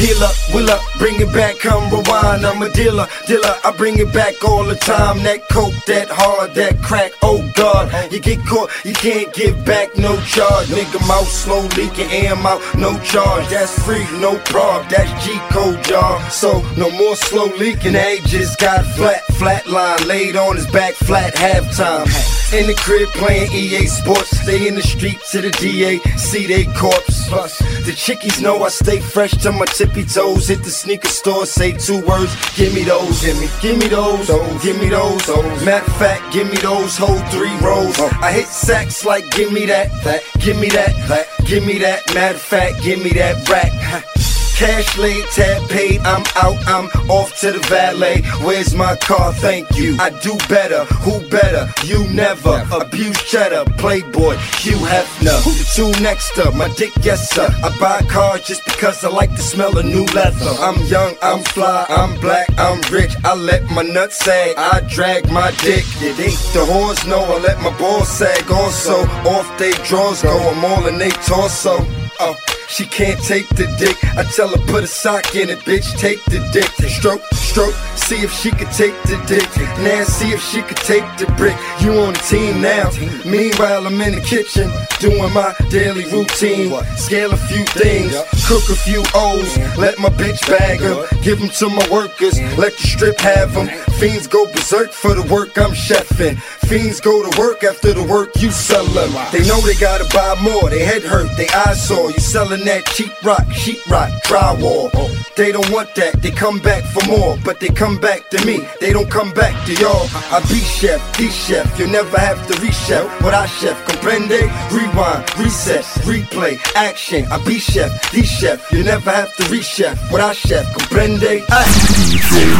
Heal up, will up, bring it back, come rewind. I'm a dealer, I bring it back all the time. That coke, that hard, that crack, oh God. You get caught, you can't get back, no charge. Nigga mouth slow leaking, air out, no charge. That's free, no prob, that's G-code, y'all. So no more slow leaking, they just got flat line. Laid on his back, flat halftime. In the crib playing EA Sports. Stay in the street to the DA, see they corpse. Plus, the chickies know I stay fresh to my tippy toes. Hit the sneaker store, say 2 words, give me those. Give me those, give me those. Matter of fact, give me those whole 3 rows. I hit sacks like give me that, give me that, give me that. Matter of fact, give me that rack. Cash laid, tab paid, I'm out, I'm off to the valet. Where's my car? Thank you. I do better, who better? You never. Abuse cheddar, playboy, Hugh Hefner. The 2 next up, my dick, yes sir. I buy cars just because I like the smell of new leather. I'm young, I'm fly, I'm black, I'm rich. I let my nuts sag, I drag my dick. Yeah, the whores know I let my balls sag also. Off they drawers go, I'm all in they torso. She can't take the dick. I tell her put a sock in it, bitch. Take the dick. Stroke, see if she could take the dick. Now see if she could take the brick. You on the team now. Meanwhile I'm in the kitchen doing my daily routine. Scale a few things, cook a few O's. Let my bitch bag them, give them to my workers. Let the strip have them. Fiends go berserk for the work I'm chefing. Fiends go to work after the work you sell them. They know they gotta buy more. They head hurt, they eyes sore. You selling that cheap rock, sheetrock, drywall. They don't want that, they come back for more. But they come back to me, they don't come back to y'all. I be chef, the chef, you never have to re-chef. What I chef, comprende? Rewind, reset, replay, action. I be chef, the chef, you never have to re-chef. What I chef, comprende?